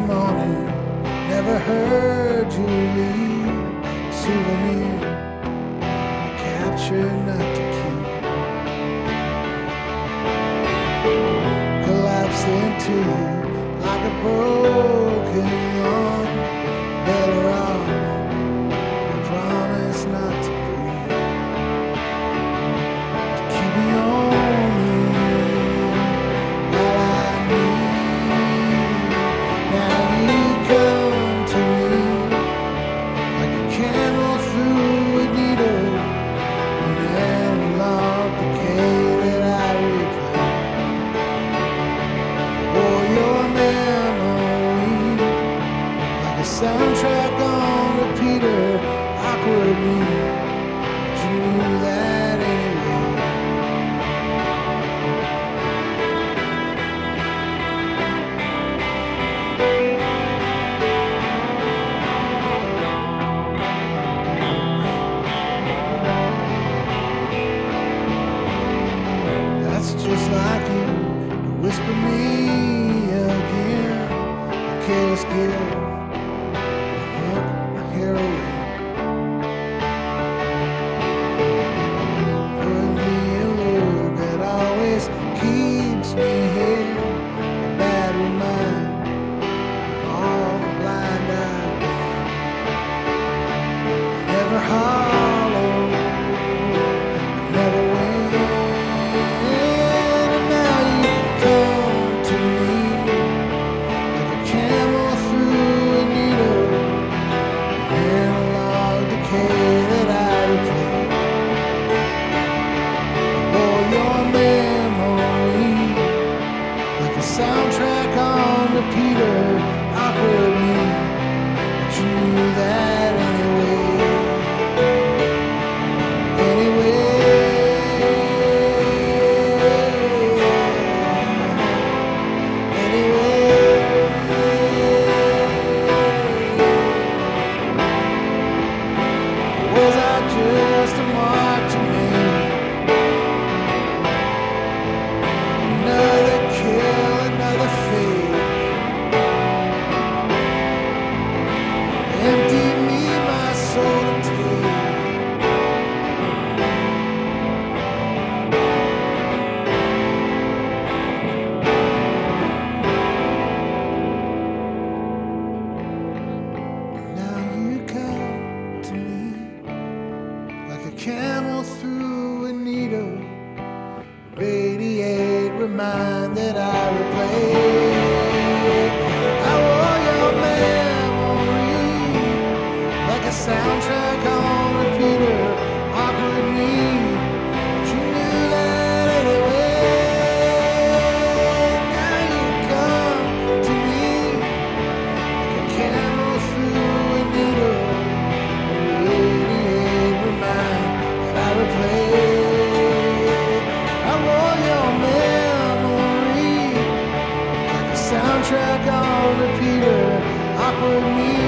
morning, never heard you leave. Souvenir, capture not to keep. Collapse into you like a broken lung. Better off, I promise not to breathe. To keep me only while I need. Now you come to me like a camel through a needle, an analog decay that I replay. Or your memory like a soundtrack on repeater, awkward me, but you knew that anyway. That's just like you to whisper me again, a careless gift. My heroin. Put me a load that always keeps me here. A bad reminder of all the blind I've been. Never hollow, never win. And now you come to me like a camel through a needle. Analog decay that I replay. Or your memory like a soundtrack on repeater, awkward me, but you knew that anyway. Was I just a mark to me? Another kill, another fate. Empty me, my soul to take. Now you come to me like a camel through a needle. Radiate, remind that I replay. I wore your memory like a soundtrack on repeater, awkward me, but you knew that anyway. Now you come to me like a camel through a needle. Radiate, remind that I replay. I wore your memory like a soundtrack on repeater, awkward me.